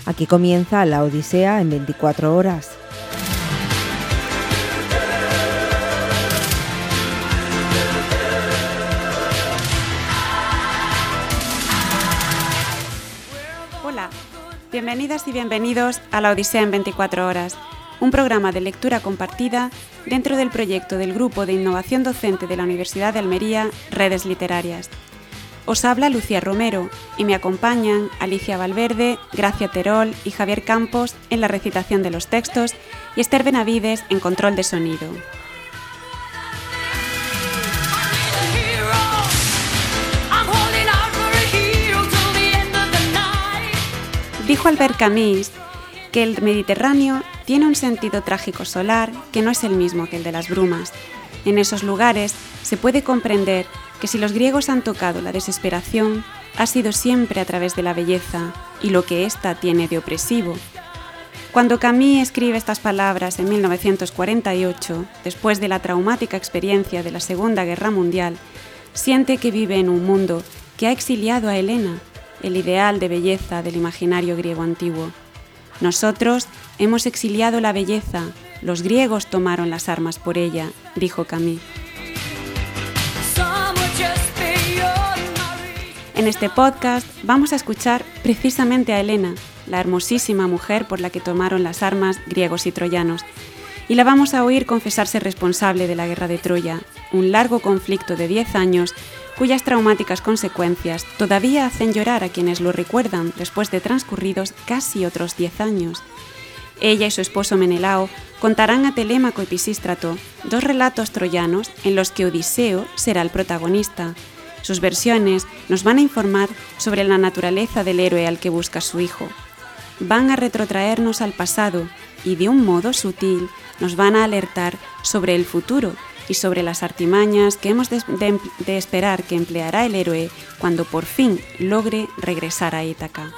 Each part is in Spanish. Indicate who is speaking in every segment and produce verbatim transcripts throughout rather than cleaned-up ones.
Speaker 1: Aquí comienza la Odisea en veinticuatro horas.
Speaker 2: Hola, bienvenidas y bienvenidos a la Odisea en veinticuatro horas, un programa de lectura compartida dentro del proyecto del Grupo de Innovación Docente de la Universidad de Almería, Redes Literarias. Os habla Lucía Romero y me acompañan Alicia Valverde, Gracia Terol y Javier Campos en la recitación de los textos y Esther Benavides en control de sonido. Dijo Albert Camus que el Mediterráneo tiene un sentido trágico solar que no es el mismo que el de las brumas. En esos lugares se puede comprender que si los griegos han tocado la desesperación, ha sido siempre a través de la belleza y lo que ésta tiene de opresivo. Cuando Camus escribe estas palabras en mil novecientos cuarenta y ocho, después de la traumática experiencia de la Segunda Guerra Mundial, siente que vive en un mundo que ha exiliado a Helena, el ideal de belleza del imaginario griego antiguo. Nosotros hemos exiliado la belleza, los griegos tomaron las armas por ella, dijo Camus. En este podcast vamos a escuchar precisamente a Helena, la hermosísima mujer por la que tomaron las armas griegos y troyanos, y la vamos a oír confesarse responsable de la guerra de Troya, un largo conflicto de diez años cuyas traumáticas consecuencias todavía hacen llorar a quienes lo recuerdan después de transcurridos casi otros diez años. Ella y su esposo Menelao contarán a Telémaco y Pisístrato dos relatos troyanos en los que Odiseo será el protagonista. Sus versiones nos van a informar sobre la naturaleza del héroe al que busca su hijo. Van a retrotraernos al pasado y de un modo sutil nos van a alertar sobre el futuro y sobre las artimañas que hemos de, de, de esperar que empleará el héroe cuando por fin logre regresar a Ítaca.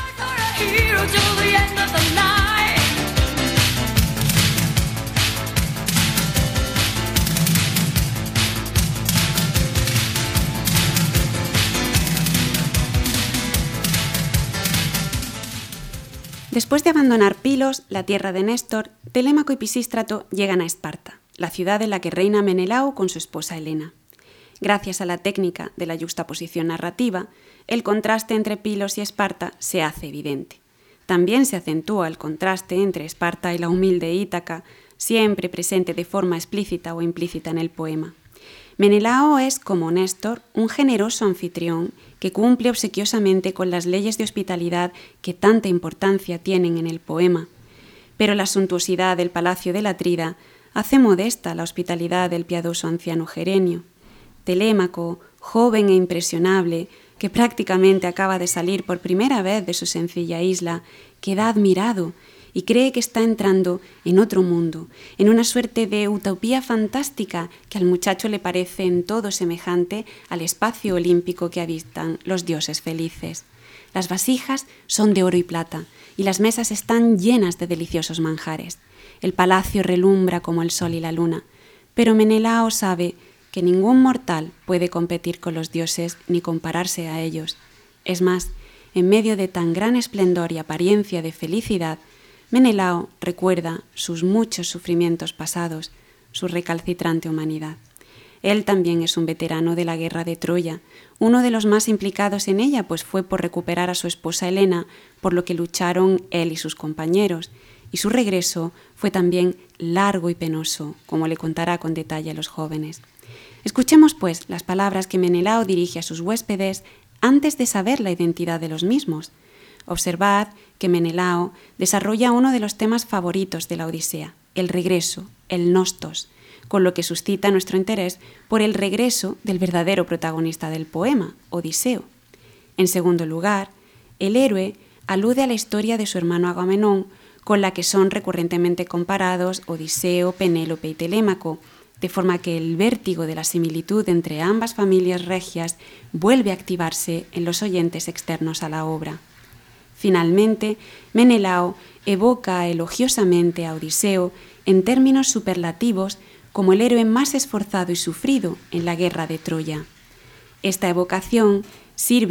Speaker 2: Después de abandonar Pilos, la tierra de Néstor, Telémaco y Pisístrato llegan a Esparta, la ciudad en la que reina Menelao con su esposa Helena. Gracias a la técnica de la yuxtaposición narrativa, el contraste entre Pilos y Esparta se hace evidente. También se acentúa el contraste entre Esparta y la humilde Ítaca, siempre presente de forma explícita o implícita en el poema. Menelao es, como Néstor, un generoso anfitrión que cumple obsequiosamente con las leyes de hospitalidad que tanta importancia tienen en el poema. Pero la suntuosidad del palacio de la Atrida hace modesta la hospitalidad del piadoso anciano Gerenio. Telémaco, joven e impresionable, que prácticamente acaba de salir por primera vez de su sencilla isla, queda admirado y cree que está entrando en otro mundo, en una suerte de utopía fantástica que al muchacho le parece en todo semejante al espacio olímpico que habitan los dioses felices. Las vasijas son de oro y plata, y las mesas están llenas de deliciosos manjares. El palacio relumbra como el sol y la luna, pero Menelao sabe que ningún mortal puede competir con los dioses ni compararse a ellos. Es más, en medio de tan gran esplendor y apariencia de felicidad, Menelao recuerda sus muchos sufrimientos pasados, su recalcitrante humanidad. Él también es un veterano de la guerra de Troya, uno de los más implicados en ella, pues fue por recuperar a su esposa Helena, por lo que lucharon él y sus compañeros, y su regreso fue también largo y penoso, como le contará con detalle a los jóvenes. Escuchemos, pues, las palabras que Menelao dirige a sus huéspedes antes de saber la identidad de los mismos. Observad que Menelao desarrolla uno de los temas favoritos de la Odisea, el regreso, el nostos, con lo que suscita nuestro interés por el regreso del verdadero protagonista del poema, Odiseo. En segundo lugar, el héroe alude a la historia de su hermano Agamenón, con la que son recurrentemente comparados Odiseo, Penélope y Telémaco, de forma que el vértigo de la similitud entre ambas familias regias vuelve a activarse en los oyentes externos a la obra. Finalmente, Menelao evoca elogiosamente a Odiseo en términos superlativos como el héroe más esforzado y sufrido en la guerra de Troya. Esta evocación sirve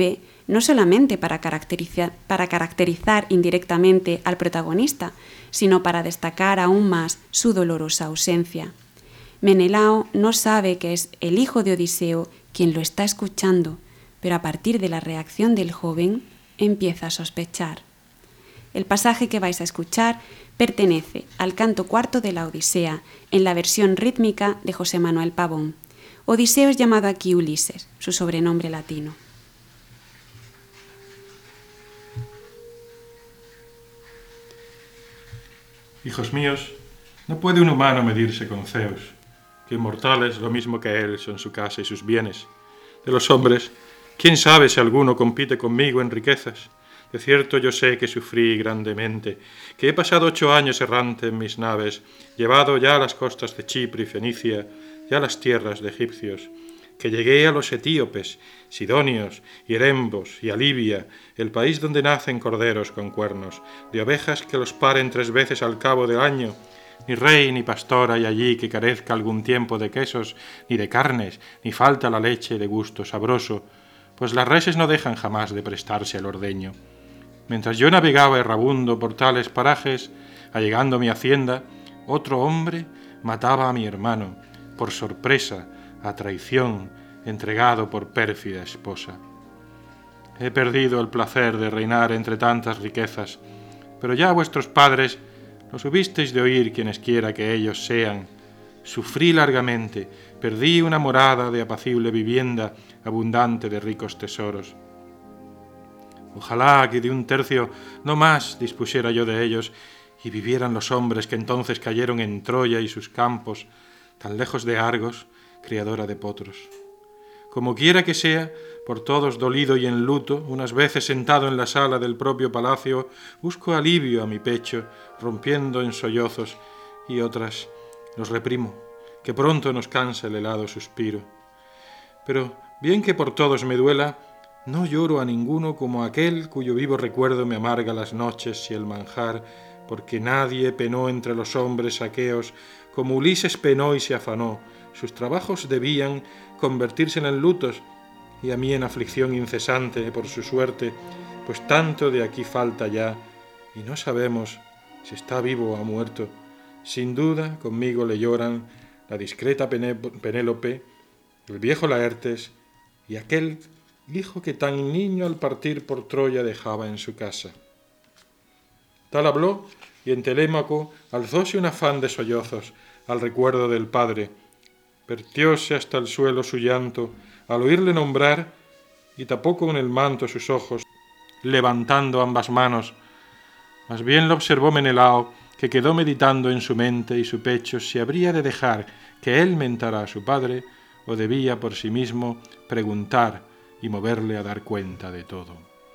Speaker 2: no solamente para caracterizar, para caracterizar indirectamente al protagonista, sino para destacar aún más su dolorosa ausencia. Menelao no sabe que es el hijo de Odiseo quien lo está escuchando, pero a partir de la reacción del joven empieza a sospechar. El pasaje que vais a escuchar pertenece al canto cuarto de la Odisea, en la versión rítmica de José Manuel Pavón. Odiseo es llamado aquí Ulises, su sobrenombre latino.
Speaker 3: Hijos míos, no puede un humano medirse con Zeus, que mortales, lo mismo que él, son su casa y sus bienes. De los hombres, ¿quién sabe si alguno compite conmigo en riquezas? De cierto yo sé que sufrí grandemente, que he pasado ocho años errante en mis naves, llevado ya a las costas de Chipre y Fenicia, y a las tierras de egipcios, que llegué a los etíopes, sidonios, y erembos, y a Libia, el país donde nacen corderos con cuernos, de ovejas que los paren tres veces al cabo del año. Ni rey ni pastor hay allí que carezca algún tiempo de quesos, ni de carnes, ni falta la leche de gusto sabroso, pues las reses no dejan jamás de prestarse al ordeño. Mientras yo navegaba errabundo por tales parajes, allegando a mi hacienda, otro hombre mataba a mi hermano, por sorpresa, a traición, entregado por pérfida esposa. He perdido el placer de reinar entre tantas riquezas, pero ya vuestros padres los hubisteis de oír quienes quiera que ellos sean. Sufrí largamente, perdí una morada de apacible vivienda, abundante de ricos tesoros. Ojalá que de un tercio no más dispusiera yo de ellos, y vivieran los hombres que entonces cayeron en Troya y sus campos, tan lejos de Argos, criadora de potros. Como quiera que sea, por todos dolido y en luto, unas veces sentado en la sala del propio palacio, busco alivio a mi pecho, rompiendo en sollozos, y otras los reprimo, que pronto nos cansa el helado suspiro. Pero, bien que por todos me duela, no lloro a ninguno como aquel cuyo vivo recuerdo me amarga las noches y el manjar, porque nadie penó entre los hombres aqueos como Ulises penó y se afanó. Sus trabajos debían convertirse en lutos, y a mí en aflicción incesante por su suerte, pues tanto de aquí falta ya, y no sabemos si está vivo o ha muerto. Sin duda conmigo le lloran la discreta Penélope, el viejo Laertes y aquel hijo que tan niño al partir por Troya dejaba en su casa. Tal habló, y en Telémaco alzóse un afán de sollozos al recuerdo del padre. Vertióse hasta el suelo su llanto al oírle nombrar, y tapó con el manto sus ojos, levantando ambas manos. Mas bien lo observó Menelao, que quedó meditando en su mente y su pecho si habría de dejar que él mentara a su padre, o debía por sí mismo preguntar y moverle a dar cuenta de todo.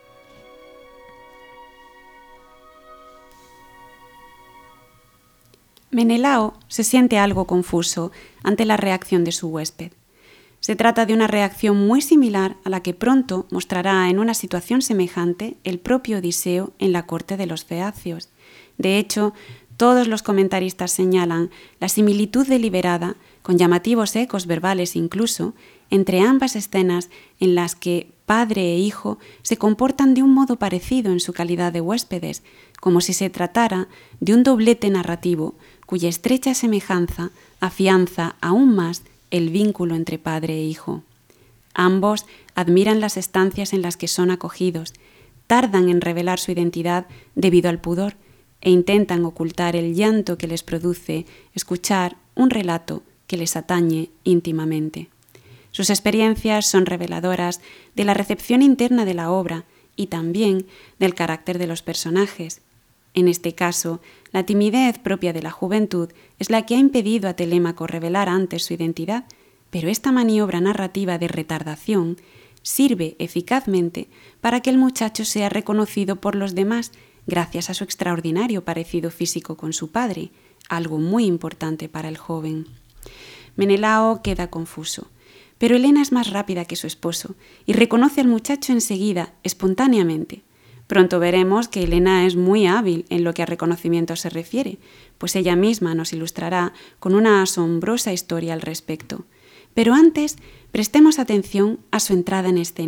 Speaker 2: Menelao se siente algo confuso ante la reacción de su huésped. Se trata de una reacción muy similar a la que pronto mostrará en una situación semejante el propio Odiseo en la corte de los feacios. De hecho, todos los comentaristas señalan la similitud deliberada, con llamativos ecos verbales incluso, entre ambas escenas en las que padre e hijo se comportan de un modo parecido en su calidad de huéspedes, como si se tratara de un doblete narrativo cuya estrecha semejanza afianza aún más el vínculo entre padre e hijo. Ambos admiran las estancias en las que son acogidos, tardan en revelar su identidad debido al pudor e intentan ocultar el llanto que les produce escuchar un relato que les atañe íntimamente. Sus experiencias son reveladoras de la recepción interna de la obra y también del carácter de los personajes. En este caso, la timidez propia de la juventud es la que ha impedido a Telémaco revelar antes su identidad, pero esta maniobra narrativa de retardación sirve eficazmente para que el muchacho sea reconocido por los demás gracias a su extraordinario parecido físico con su padre, algo muy importante para el joven. Menelao queda confuso, pero Helena es más rápida que su esposo y reconoce al muchacho enseguida, espontáneamente. Pronto veremos que Helena es muy hábil en lo que a reconocimiento se refiere, pues ella misma nos ilustrará con una asombrosa historia al respecto. Pero antes, prestemos atención a su entrada en escena,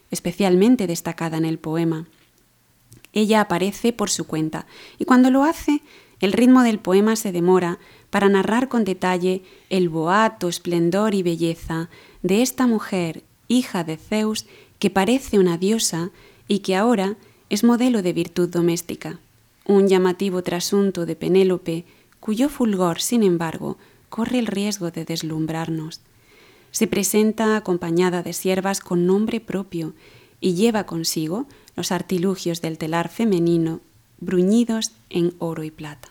Speaker 2: especialmente destacada en el poema. Ella aparece por su cuenta y cuando lo hace, el ritmo del poema se demora para narrar con detalle el boato, esplendor y belleza de esta mujer, hija de Zeus, que parece una diosa y que ahora es modelo de virtud doméstica. Un llamativo trasunto de Penélope, cuyo fulgor, sin embargo, corre el riesgo de deslumbrarnos. Se presenta acompañada de siervas con nombre propio y lleva consigo los artilugios del telar femenino bruñidos en oro y plata.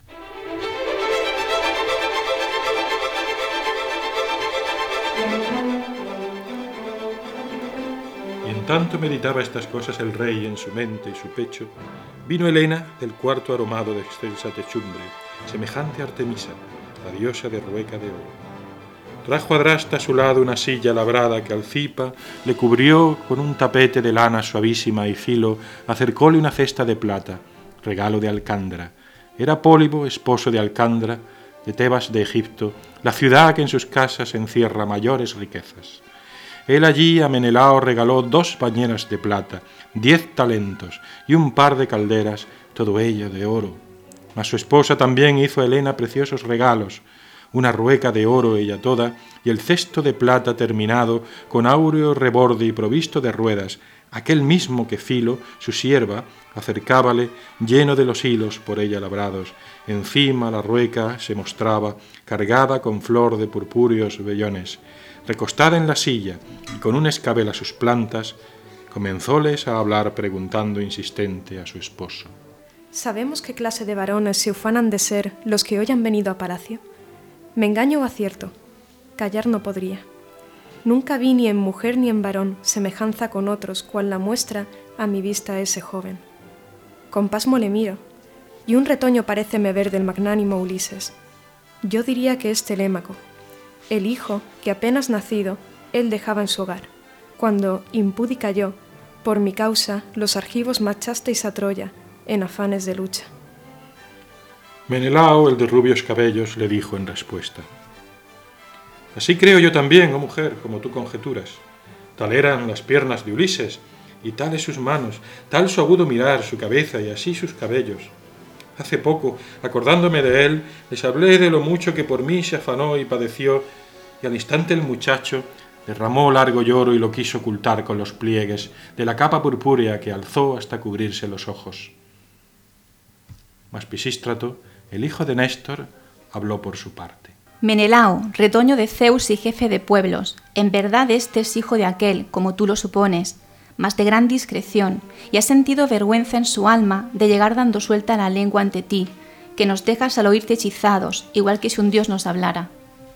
Speaker 3: Y en tanto meditaba estas cosas el rey en su mente y su pecho, vino Helena del cuarto aromado de excelsa techumbre, semejante a Artemisa, la diosa de Rueca de oro. Trajo Adrasta a su lado una silla labrada que Alcipa le cubrió con un tapete de lana suavísima y filo, acercóle una cesta de plata, regalo de Alcándra. Era Pólibo, esposo de Alcándra, de Tebas de Egipto, la ciudad que en sus casas encierra mayores riquezas. Él allí a Menelao regaló dos bañeras de plata, diez talentos y un par de calderas, todo ello de oro. Mas su esposa también hizo a Helena preciosos regalos, una rueca de oro ella toda, y el cesto de plata terminado con áureo reborde y provisto de ruedas, aquel mismo que Filo, su sierva, acercábale, lleno de los hilos por ella labrados. Encima la rueca se mostraba, cargada con flor de purpúreos vellones. Recostada en la silla y con un escabel a sus plantas, comenzóles a hablar preguntando insistente a su esposo.
Speaker 4: ¿Sabemos qué clase de varones se ufanan de ser los que hoy han venido a palacio? ¿Me engaño o acierto? Callar no podría. Nunca vi ni en mujer ni en varón semejanza con otros, cual la muestra a mi vista ese joven. Con pasmo le miro, y un retoño paréceme ver del magnánimo Ulises. Yo diría que es Telémaco, el hijo que apenas nacido él dejaba en su hogar, cuando, impúdica yo, por mi causa los argivos marchasteis a Troya en afanes de lucha.
Speaker 3: Menelao, el de rubios cabellos, le dijo en respuesta: Así creo yo también, oh mujer, como tú conjeturas. Tal eran las piernas de Ulises, y tales sus manos, tal su agudo mirar, su cabeza y así sus cabellos. Hace poco, acordándome de él, les hablé de lo mucho que por mí se afanó y padeció, y al instante el muchacho derramó largo lloro y lo quiso ocultar con los pliegues de la capa purpúrea que alzó hasta cubrirse los ojos. Mas Pisístrato, el hijo de Néstor, habló por su parte.
Speaker 5: Menelao, retoño de Zeus y jefe de pueblos, en verdad este es hijo de aquel, como tú lo supones, mas de gran discreción, y ha sentido vergüenza en su alma de llegar dando suelta la lengua ante ti, que nos dejas al oírte hechizados, igual que si un dios nos hablara.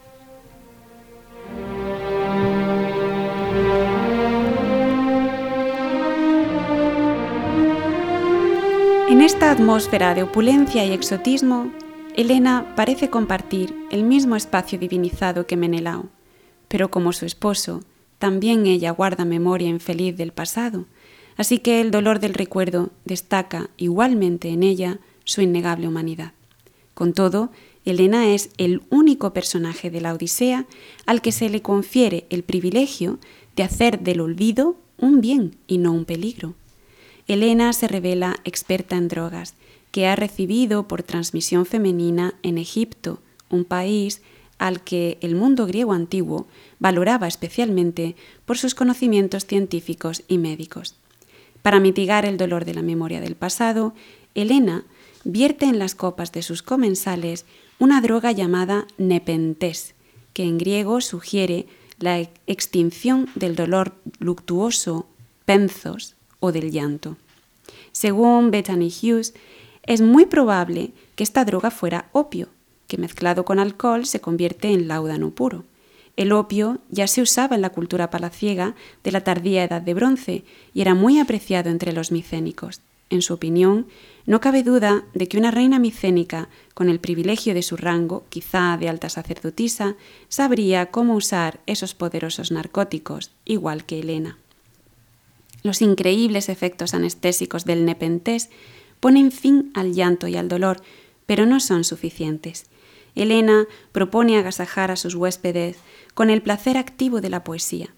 Speaker 2: En esta atmósfera de opulencia y exotismo, Helena parece compartir el mismo espacio divinizado que Menelao, pero como su esposo, también ella guarda memoria infeliz del pasado, así que el dolor del recuerdo destaca igualmente en ella su innegable humanidad. Con todo, Helena es el único personaje de la Odisea al que se le confiere el privilegio de hacer del olvido un bien y no un peligro. Helena se revela experta en drogas, que ha recibido por transmisión femenina en Egipto, un país al que el mundo griego antiguo valoraba especialmente por sus conocimientos científicos y médicos. Para mitigar el dolor de la memoria del pasado, Helena vierte en las copas de sus comensales una droga llamada nepenthes, que en griego sugiere la extinción del dolor luctuoso, penzos, o del llanto. Según Bethany Hughes, es muy probable que esta droga fuera opio, que mezclado con alcohol se convierte en láudano puro. El opio ya se usaba en la cultura palaciega de la tardía Edad de Bronce y era muy apreciado entre los micénicos. En su opinión, no cabe duda de que una reina micénica, con el privilegio de su rango, quizá de alta sacerdotisa, sabría cómo usar esos poderosos narcóticos, igual que Helena. Los increíbles efectos anestésicos del nepenthes ponen fin al llanto y al dolor, pero no son suficientes. Helena propone agasajar a sus huéspedes con el placer activo de la poesía.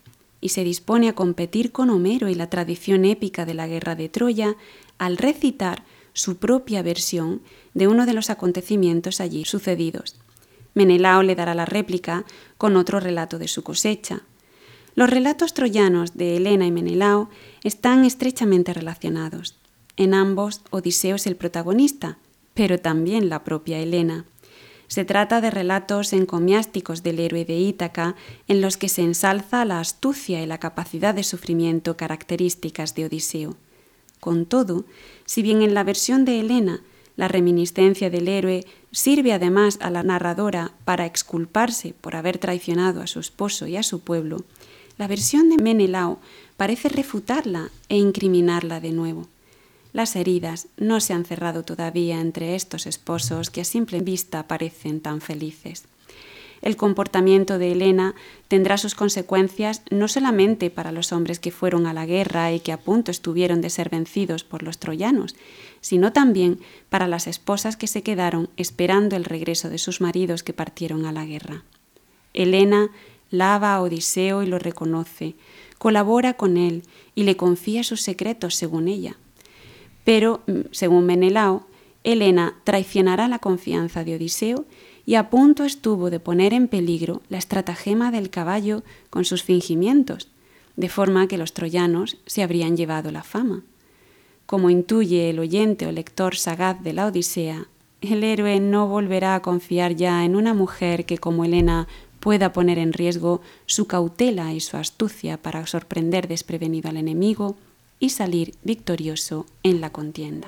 Speaker 2: y se dispone a competir con Homero y la tradición épica de la guerra de Troya al recitar su propia versión de uno de los acontecimientos allí sucedidos. Menelao le dará la réplica con otro relato de su cosecha. Los relatos troyanos de Helena y Menelao están estrechamente relacionados. En ambos, Odiseo es el protagonista, pero también la propia Helena. Se trata de relatos encomiásticos del héroe de Ítaca en los que se ensalza la astucia y la capacidad de sufrimiento características de Odiseo. Con todo, si bien en la versión de Helena la reminiscencia del héroe sirve además a la narradora para exculparse por haber traicionado a su esposo y a su pueblo, la versión de Menelao parece refutarla e incriminarla de nuevo. Las heridas no se han cerrado todavía entre estos esposos que a simple vista parecen tan felices. El comportamiento de Helena tendrá sus consecuencias no solamente para los hombres que fueron a la guerra y que a punto estuvieron de ser vencidos por los troyanos, sino también para las esposas que se quedaron esperando el regreso de sus maridos que partieron a la guerra. Helena lava a Odiseo y lo reconoce, colabora con él y le confía sus secretos según ella. Pero, según Menelao, Helena traicionará la confianza de Odiseo y a punto estuvo de poner en peligro la estratagema del caballo con sus fingimientos, de forma que los troyanos se habrían llevado la fama. Como intuye el oyente o lector sagaz de la Odisea, el héroe no volverá a confiar ya en una mujer que, como Helena, pueda poner en riesgo su cautela y su astucia para sorprender desprevenido al enemigo y salir victorioso en la contienda.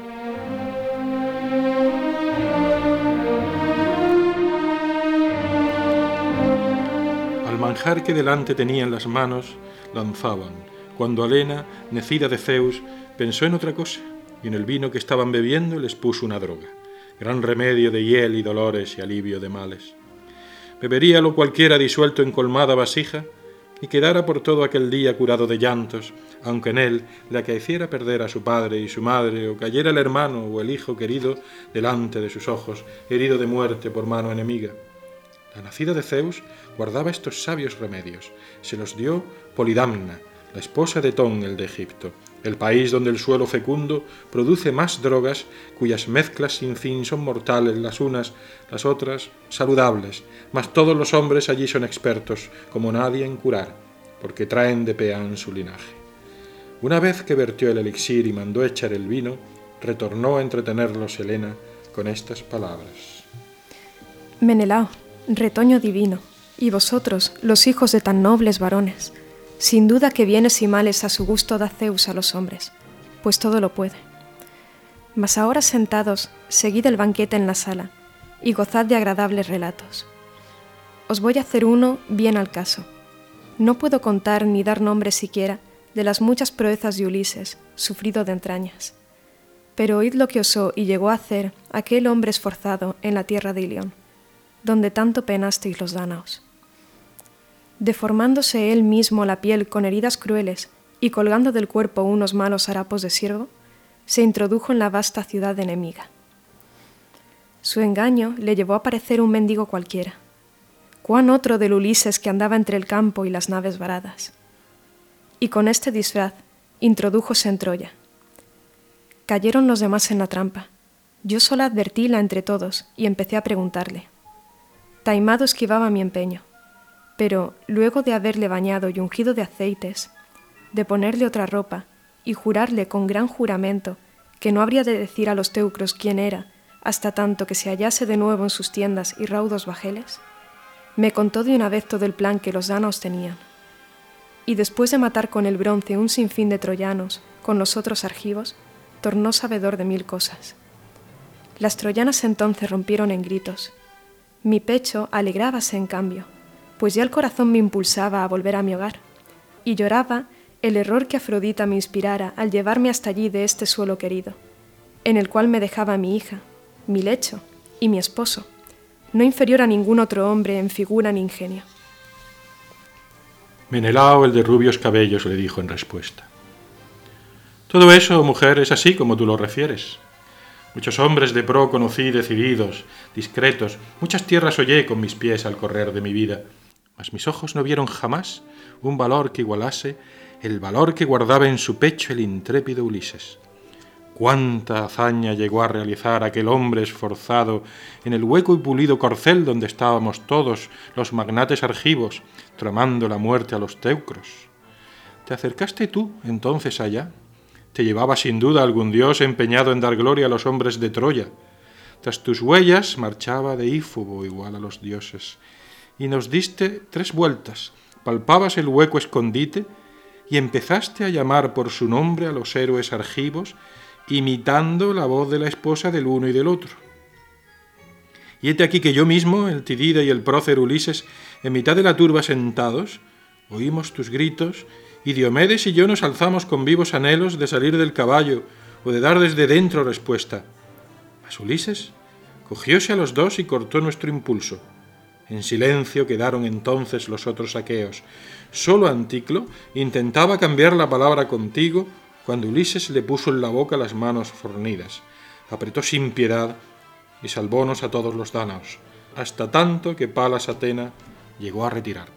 Speaker 3: Al manjar que delante tenía en las manos, lanzaban, cuando Helena, nacida de Zeus, pensó en otra cosa, y en el vino que estaban bebiendo les puso una droga, gran remedio de hiel y dolores y alivio de males. Beberíalo cualquiera disuelto en colmada vasija, y quedara por todo aquel día curado de llantos, aunque en él le acaeciera perder a su padre y su madre, o cayera el hermano o el hijo querido delante de sus ojos, herido de muerte por mano enemiga. La nacida de Zeus guardaba estos sabios remedios, se los dio Polidamna, la esposa de Ton, el de Egipto, el país donde el suelo fecundo produce más drogas, cuyas mezclas sin fin son mortales las unas, las otras saludables, mas todos los hombres allí son expertos, como nadie en curar, porque traen de peán su linaje. Una vez que vertió el elixir y mandó echar el vino, retornó a entretenerlos Helena con estas palabras.
Speaker 4: Menelao, retoño divino, y vosotros, los hijos de tan nobles varones, sin duda que bienes y males a su gusto da Zeus a los hombres, pues todo lo puede. Mas ahora sentados, seguid el banquete en la sala, y gozad de agradables relatos. Os voy a hacer uno bien al caso. No puedo contar ni dar nombre siquiera de las muchas proezas de Ulises, sufrido de entrañas. Pero oíd lo que osó y llegó a hacer aquel hombre esforzado en la tierra de Ilión, donde tanto penasteis los dánaos. Deformándose él mismo la piel con heridas crueles y colgando del cuerpo unos malos harapos de ciervo, se introdujo en la vasta ciudad enemiga. Su engaño le llevó a parecer un mendigo cualquiera. Cuán otro del Ulises que andaba entre el campo y las naves varadas. Y con este disfraz introdújose en Troya. Cayeron los demás en la trampa. Yo sola advertíla entre todos y empecé a preguntarle. Taimado esquivaba mi empeño. Pero, luego de haberle bañado y ungido de aceites, de ponerle otra ropa y jurarle con gran juramento que no habría de decir a los teucros quién era hasta tanto que se hallase de nuevo en sus tiendas y raudos bajeles, me contó de una vez todo el plan que los dánaos tenían. Y después de matar con el bronce un sinfín de troyanos con los otros argivos, tornó sabedor de mil cosas. Las troyanas entonces rompieron en gritos. Mi pecho alegrábase en cambio, pues ya el corazón me impulsaba a volver a mi hogar, y lloraba el error que Afrodita me inspirara al llevarme hasta allí de este suelo querido, en el cual me dejaba mi hija, mi lecho y mi esposo, no inferior a ningún otro hombre en figura ni ingenio.
Speaker 3: Menelao, el de rubios cabellos, le dijo en respuesta. Todo eso, mujer, es así como tú lo refieres. Muchos hombres de pro conocí decididos, discretos, muchas tierras hollé con mis pies al correr de mi vida. mas mis ojos no vieron jamás un valor que igualase el valor que guardaba en su pecho el intrépido Ulises. Cuánta hazaña llegó a realizar aquel hombre esforzado en el hueco y pulido corcel donde estábamos todos los magnates argivos tramando la muerte a los teucros. ¿Te acercaste tú entonces allá? Te llevaba sin duda algún dios empeñado en dar gloria a los hombres de Troya. Tras tus huellas marchaba Deífobo igual a los dioses. Y nos diste tres vueltas, palpabas el hueco escondite y empezaste a llamar por su nombre a los héroes argivos, imitando la voz de la esposa del uno y del otro. Y hete aquí que yo mismo, el Tidida y el prócer Ulises, en mitad de la turba sentados, oímos tus gritos, y Diomedes y yo nos alzamos con vivos anhelos de salir del caballo o de dar desde dentro respuesta. Mas Ulises cogióse a los dos y cortó nuestro impulso. En silencio quedaron entonces los otros aqueos. Solo Anticlo intentaba cambiar la palabra contigo cuando Ulises le puso en la boca las manos fornidas. Apretó sin piedad y salvónos a todos los dánaos, hasta tanto que Palas Atena llegó a retirarte.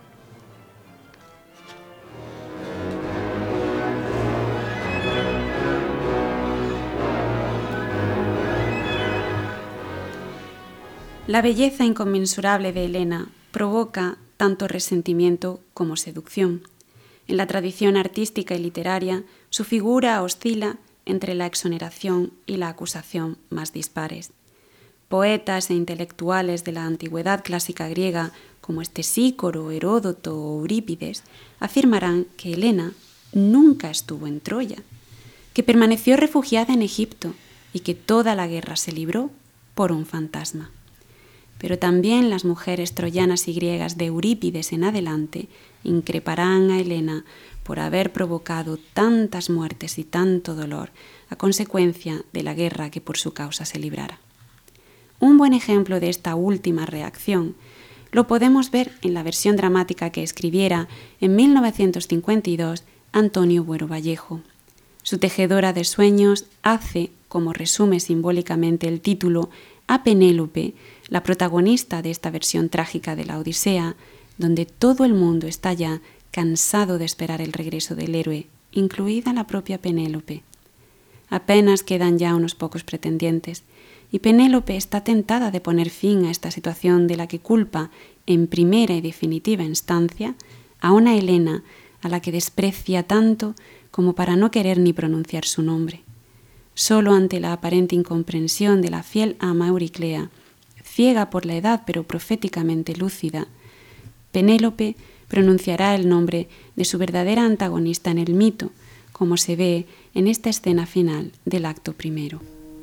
Speaker 2: La belleza inconmensurable de Helena provoca tanto resentimiento como seducción. En la tradición artística y literaria, su figura oscila entre la exoneración y la acusación más dispares. Poetas e intelectuales de la antigüedad clásica griega, como Estesícoro, Heródoto o Eurípides, afirmarán que Helena nunca estuvo en Troya, que permaneció refugiada en Egipto y que toda la guerra se libró por un fantasma. Pero también las mujeres troyanas y griegas de Eurípides en adelante increparán a Helena por haber provocado tantas muertes y tanto dolor a consecuencia de la guerra que por su causa se librara. Un buen ejemplo de esta última reacción lo podemos ver en la versión dramática que escribiera en mil novecientos cincuenta y dos Antonio Buero Vallejo. Su tejedora de sueños hace, como resume simbólicamente el título, a Penélope, la protagonista de esta versión trágica de la Odisea, donde todo el mundo está ya cansado de esperar el regreso del héroe, incluida la propia Penélope. Apenas quedan ya unos pocos pretendientes, y Penélope está tentada de poner fin a esta situación de la que culpa, en primera y definitiva instancia, a una Helena a la que desprecia tanto como para no querer ni pronunciar su nombre. Solo ante la aparente incomprensión de la fiel ama Euriclea, ciega por la edad pero proféticamente lúcida, Penélope pronunciará el nombre de su verdadera antagonista en el mito, como se ve en esta escena final del acto primero.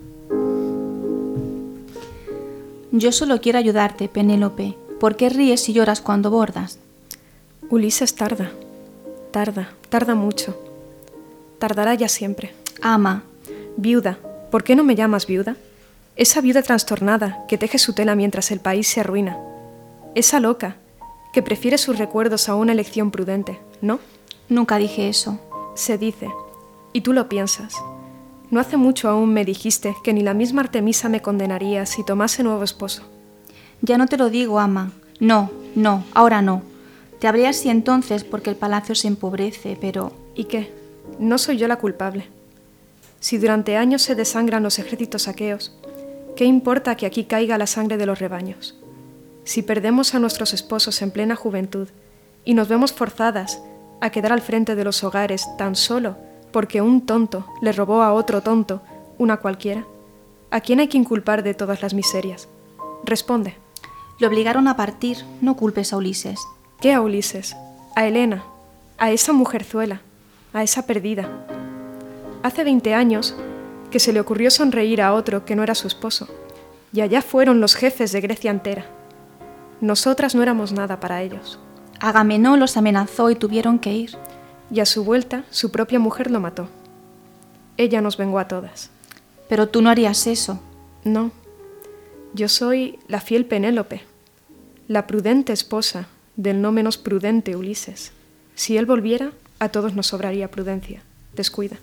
Speaker 5: Yo solo quiero ayudarte, Penélope. ¿Por qué ríes y lloras cuando bordas?
Speaker 4: Ulises tarda, tarda, tarda mucho. Tardará ya siempre.
Speaker 5: Ama.
Speaker 4: Viuda, ¿por qué no me llamas viuda? Esa viuda trastornada que teje su tela mientras el país se arruina. Esa loca que prefiere sus recuerdos a una elección prudente, ¿no?
Speaker 5: Nunca dije eso.
Speaker 4: Se dice, y tú lo piensas. No hace mucho aún me dijiste que ni la misma Artemisa me condenaría si tomase nuevo esposo.
Speaker 5: Ya no te lo digo, ama. No, no, ahora no. Te hablé así entonces porque el palacio se empobrece, pero...
Speaker 4: ¿Y qué? No soy yo la culpable. Si durante años se desangran los ejércitos aqueos, ¿qué importa que aquí caiga la sangre de los rebaños? Si perdemos a nuestros esposos en plena juventud y nos vemos forzadas a quedar al frente de los hogares tan solo porque un tonto le robó a otro tonto una cualquiera, ¿a quién hay que inculpar de todas las miserias? Responde.
Speaker 5: Le obligaron a partir, no culpes a Ulises.
Speaker 4: ¿Qué a Ulises? A Helena, a esa mujerzuela, a esa perdida. Hace veinte años que se le ocurrió sonreír a otro que no era su esposo, y allá fueron los jefes de Grecia entera. Nosotras no éramos nada para ellos.
Speaker 5: Agamenón los amenazó y tuvieron que ir.
Speaker 4: Y a su vuelta, su propia mujer lo mató. Ella nos vengó a todas.
Speaker 5: Pero tú no harías eso.
Speaker 4: No. Yo soy la fiel Penélope, la prudente esposa del no menos prudente Ulises. Si él volviera, a todos nos sobraría prudencia. Descuida.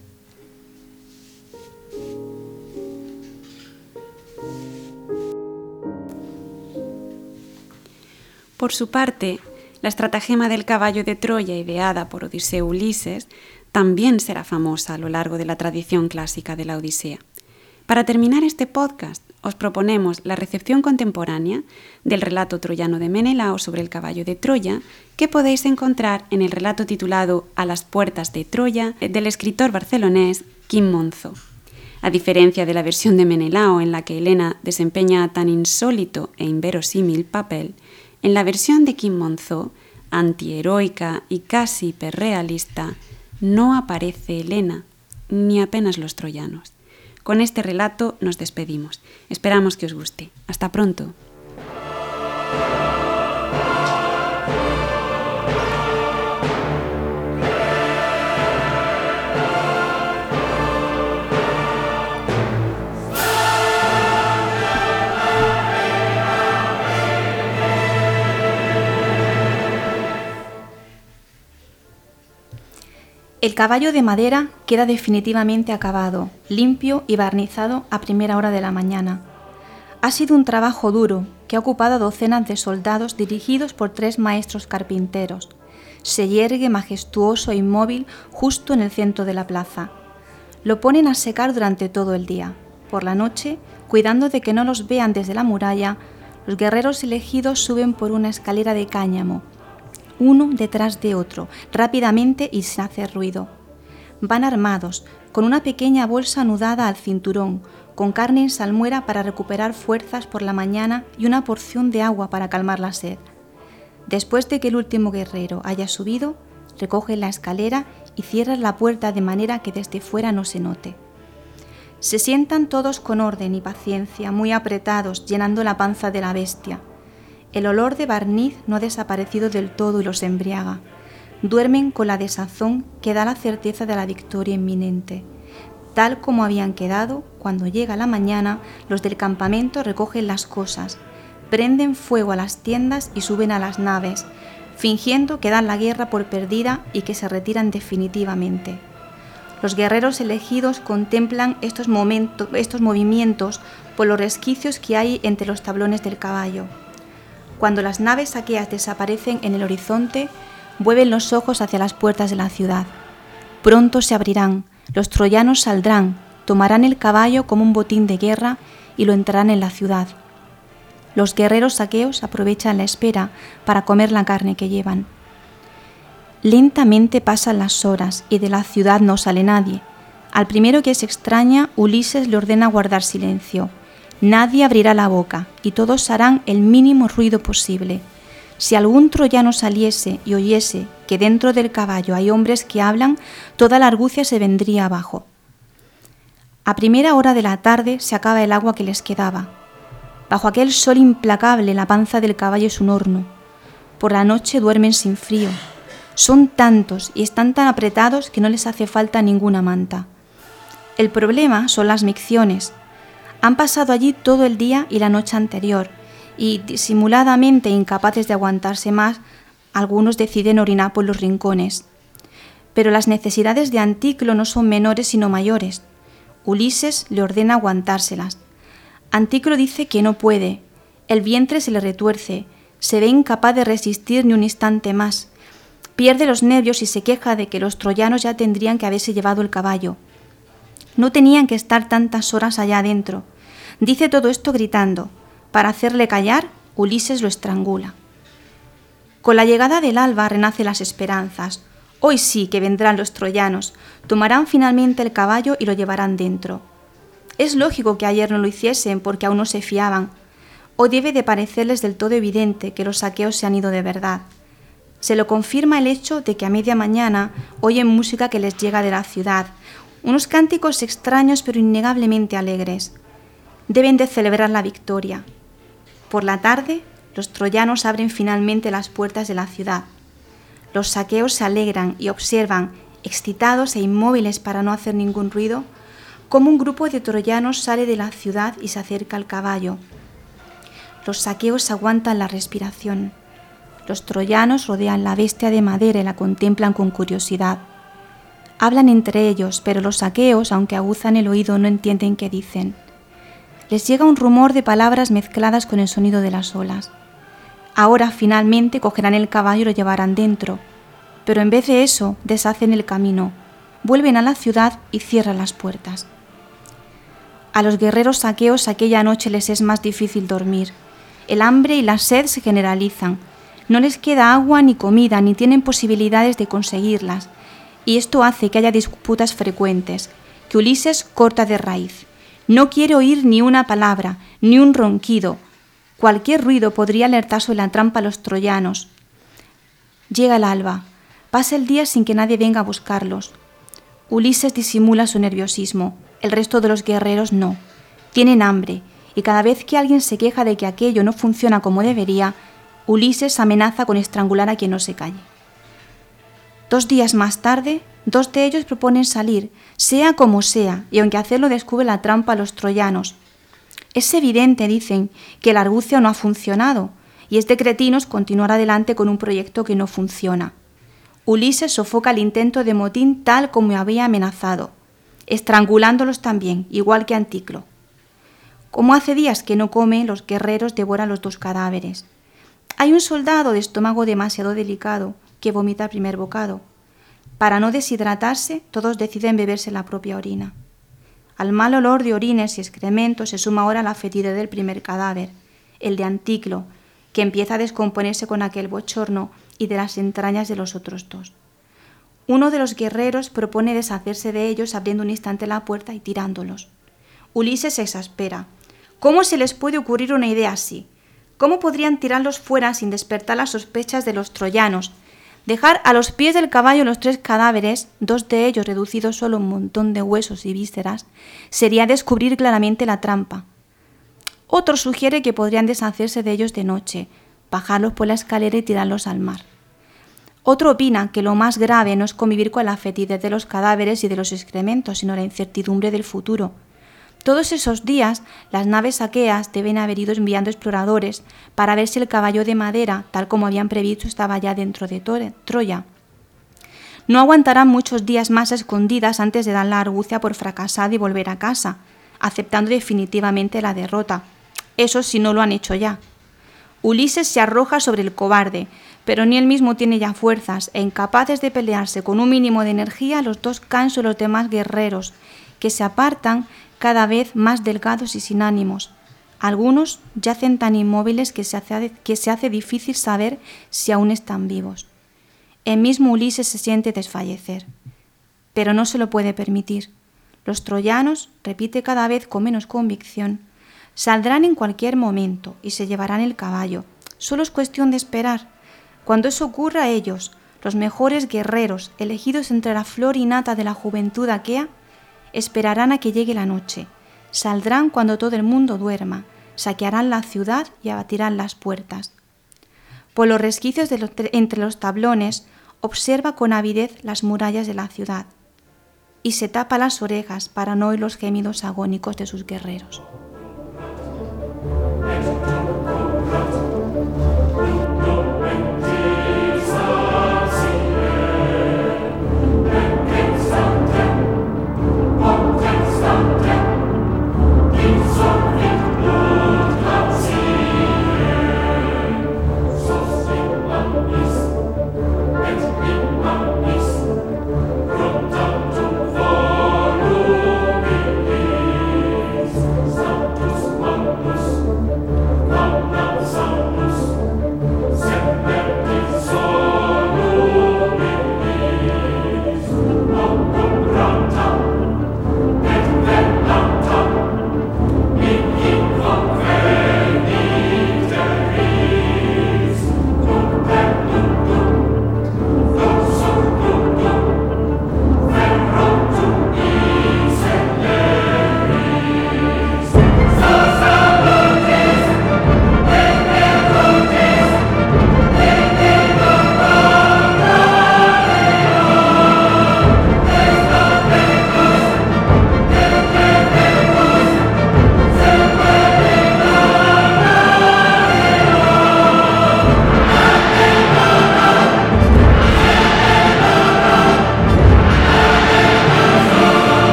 Speaker 2: Por su parte, La estratagema del caballo de Troya ideada por Odiseo Ulises también será famosa a lo largo de la tradición clásica de la Odisea. Para terminar este podcast, os proponemos la recepción contemporánea del relato troyano de Menelao sobre el caballo de Troya, que podéis encontrar en el relato titulado A las puertas de Troya, del escritor barcelonés Quim Monzó. A diferencia de la versión de Menelao, en la que Helena desempeña tan insólito e inverosímil papel, en la versión de Quim Monzó, antiheroica y casi hiperrealista, no aparece Helena, ni apenas los troyanos. Con este relato nos despedimos. Esperamos que os guste. Hasta pronto.
Speaker 5: El caballo de madera queda definitivamente acabado, limpio y barnizado a primera hora de la mañana. Ha sido un trabajo duro que ha ocupado a docenas de soldados dirigidos por tres maestros carpinteros. Se yergue majestuoso e inmóvil justo en el centro de la plaza. Lo ponen a secar durante todo el día. Por la noche, cuidando de que no los vean desde la muralla, los guerreros elegidos suben por una escalera de cáñamo, uno detrás de otro, rápidamente y sin hacer ruido. Van armados, con una pequeña bolsa anudada al cinturón, con carne en salmuera para recuperar fuerzas por la mañana y una porción de agua para calmar la sed. Después de que el último guerrero haya subido, recogen la escalera y cierran la puerta de manera que desde fuera no se note. Se sientan todos con orden y paciencia, muy apretados, llenando la panza de la bestia. El olor de barniz no ha desaparecido del todo y los embriaga. Duermen con la desazón que da la certeza de la victoria inminente. Tal como habían quedado, cuando llega la mañana, los del campamento recogen las cosas, prenden fuego a las tiendas y suben a las naves, fingiendo que dan la guerra por perdida y que se retiran definitivamente. Los guerreros elegidos contemplan estos, momentos, estos movimientos por los resquicios que hay entre los tablones del caballo. Cuando las naves aqueas desaparecen en el horizonte, vuelven los ojos hacia las puertas de la ciudad. Pronto se abrirán, los troyanos saldrán, tomarán el caballo como un botín de guerra y lo entrarán en la ciudad. Los guerreros aqueos aprovechan la espera para comer la carne que llevan. Lentamente pasan las horas y de la ciudad no sale nadie. Al primero que se extraña, Ulises le ordena guardar silencio. Nadie abrirá la boca y todos harán el mínimo ruido posible. Si algún troyano saliese y oyese que dentro del caballo hay hombres que hablan, toda la argucia se vendría abajo. A primera hora de la tarde se acaba el agua que les quedaba. Bajo aquel sol implacable la panza del caballo es un horno. Por la noche duermen sin frío. Son tantos y están tan apretados que no les hace falta ninguna manta. El problema son las micciones. Han pasado allí todo el día y la noche anterior, y disimuladamente incapaces de aguantarse más, algunos deciden orinar por los rincones. Pero las necesidades de Anticlo no son menores sino mayores. Ulises le ordena aguantárselas. Anticlo dice que no puede, el vientre se le retuerce, se ve incapaz de resistir ni un instante más, pierde los nervios y se queja de que los troyanos ya tendrían que haberse llevado el caballo. No tenían que estar tantas horas allá adentro. Dice todo esto gritando. Para hacerle callar, Ulises lo estrangula. Con la llegada del alba renacen las esperanzas. Hoy sí que vendrán los troyanos, tomarán finalmente el caballo y lo llevarán dentro. Es lógico que ayer no lo hiciesen porque aún no se fiaban. Hoy debe de parecerles del todo evidente que los aqueos se han ido de verdad. Se lo confirma el hecho de que a media mañana oyen música que les llega de la ciudad, unos cánticos extraños pero innegablemente alegres. Deben de celebrar la victoria. Por la tarde, los troyanos abren finalmente las puertas de la ciudad. Los aqueos se alegran y observan, excitados e inmóviles para no hacer ningún ruido, cómo un grupo de troyanos sale de la ciudad y se acerca al caballo. Los aqueos aguantan la respiración. Los troyanos rodean la bestia de madera y la contemplan con curiosidad. Hablan entre ellos, pero los aqueos, aunque aguzan el oído, no entienden qué dicen. Les llega un rumor de palabras mezcladas con el sonido de las olas. Ahora finalmente cogerán el caballo y lo llevarán dentro, pero en vez de eso deshacen el camino, vuelven a la ciudad y cierran las puertas. A los guerreros aqueos aquella noche les es más difícil dormir. El hambre y la sed se generalizan. No les queda agua ni comida, ni tienen posibilidades de conseguirlas, y esto hace que haya disputas frecuentes, que Ulises corta de raíz. No quiere oír ni una palabra, ni un ronquido. Cualquier ruido podría alertar sobre la trampa a los troyanos. Llega el alba. Pasa el día sin que nadie venga a buscarlos. Ulises disimula su nerviosismo. El resto de los guerreros no. Tienen hambre, y cada vez que alguien se queja de que aquello no funciona como debería, Ulises amenaza con estrangular a quien no se calle. Dos días más tarde, dos de ellos proponen salir, sea como sea, y aunque hacerlo descubre la trampa a los troyanos. Es evidente, dicen, que la argucia no ha funcionado, y es de cretinos continuar adelante con un proyecto que no funciona. Ulises sofoca el intento de motín tal como había amenazado, estrangulándolos también, igual que Anticlo. Como hace días que no come, los guerreros devoran los dos cadáveres. Hay un soldado de estómago demasiado delicado que vomita el primer bocado. Para no deshidratarse, todos deciden beberse la propia orina. Al mal olor de orines y excrementos se suma ahora la fetidez del primer cadáver, el de Anticlo, que empieza a descomponerse con aquel bochorno y de las entrañas de los otros dos. Uno de los guerreros propone deshacerse de ellos abriendo un instante la puerta y tirándolos. Ulises se exaspera. ¿Cómo se les puede ocurrir una idea así? ¿Cómo podrían tirarlos fuera sin despertar las sospechas de los troyanos? Dejar a los pies del caballo los tres cadáveres, dos de ellos reducidos solo a un montón de huesos y vísceras, sería descubrir claramente la trampa. Otro sugiere que podrían deshacerse de ellos de noche, bajarlos por la escalera y tirarlos al mar. Otro opina que lo más grave no es convivir con la fetidez de los cadáveres y de los excrementos, sino la incertidumbre del futuro. Todos esos días, las naves aqueas deben haber ido enviando exploradores para ver si el caballo de madera, tal como habían previsto, estaba ya dentro de Troya. No aguantarán muchos días más escondidas antes de dar la argucia por fracasada y volver a casa, aceptando definitivamente la derrota. Eso si no lo han hecho ya. Ulises se arroja sobre el cobarde, pero ni él mismo tiene ya fuerzas, e incapaces de pelearse con un mínimo de energía, los dos caen sobre los demás guerreros, que se apartan cada vez más delgados y sin ánimos. Algunos yacen tan inmóviles que se hace, que se hace difícil saber si aún están vivos. El mismo Ulises se siente desfallecer, pero no se lo puede permitir. Los troyanos, repite cada vez con menos convicción, saldrán en cualquier momento y se llevarán el caballo. Solo es cuestión de esperar. Cuando eso ocurra, ellos, los mejores guerreros, elegidos entre la flor y nata de la juventud aquea, esperarán a que llegue la noche, saldrán cuando todo el mundo duerma, saquearán la ciudad y abatirán las puertas. Por los resquicios de los, entre los tablones, observa con avidez las murallas de la ciudad y se tapa las orejas para no oír los gemidos agónicos de sus guerreros.